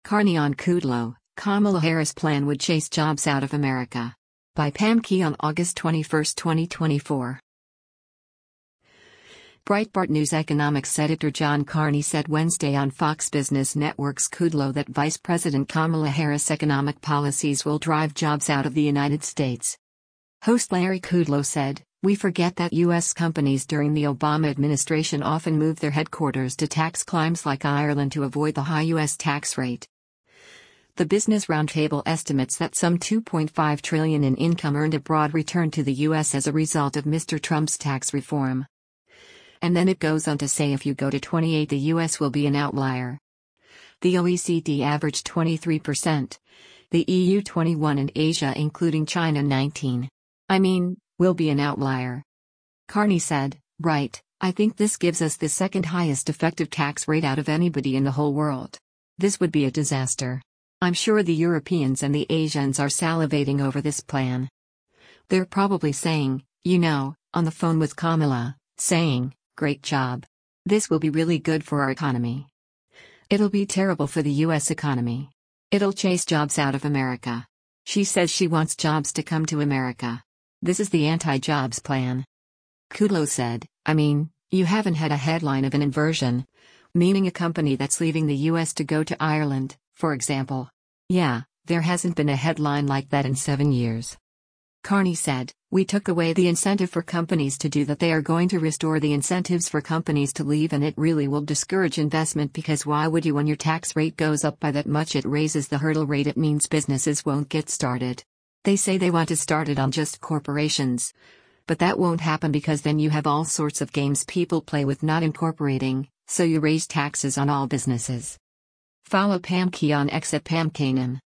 Carney on Kudlow, Kamala Harris' plan would chase jobs out of America. By Pam Key on August 21, 2024. Breitbart News economics editor John Carney said Wednesday on Fox Business Network's Kudlow that Vice President Kamala Harris' economic policies will drive jobs out of the United States. Host Larry Kudlow said, "We forget that U.S. companies during the Obama administration often moved their headquarters to tax climes like Ireland to avoid the high U.S. tax rate." The Business Roundtable estimates that some $2.5 trillion in income earned abroad returned to the U.S. as a result of Mr. Trump's tax reform. And then it goes on to say if you go to 28, the U.S. will be an outlier. The OECD averaged 23%. The EU 21% and Asia including China 19%. Will be an outlier. Carney said, "Right, I think this gives us the second highest effective tax rate out of anybody in the whole world. This would be a disaster. I'm sure the Europeans and the Asians are salivating over this plan. They're probably saying, on the phone with Kamala, saying, 'Great job. This will be really good for our economy. It'll be terrible for the U.S. economy. It'll chase jobs out of America.' She says she wants jobs to come to America. This is the anti-jobs plan." Kudlow said, You haven't had a headline of an inversion, meaning a company that's leaving the U.S. to go to Ireland, for example. Yeah, there hasn't been a headline like that in 7 years. Carney said, "We took away the incentive for companies to do that. They are going to restore the incentives for companies to leave, and it really will discourage investment because why would you when your tax rate goes up by that much? It raises the hurdle rate. It means businesses won't get started. They say they want to start it on just corporations. But that won't happen because then you have all sorts of games people play with not incorporating, so you raise taxes on all businesses." Follow Pam Key on X at Pam Kanan.